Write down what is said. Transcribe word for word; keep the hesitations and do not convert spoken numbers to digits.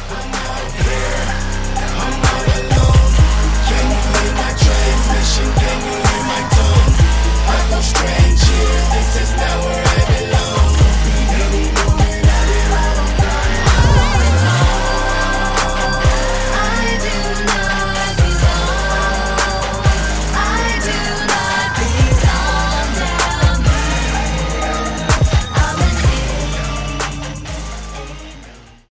I'm out here, I'm all alone. Can you hear my transmission? Can you hear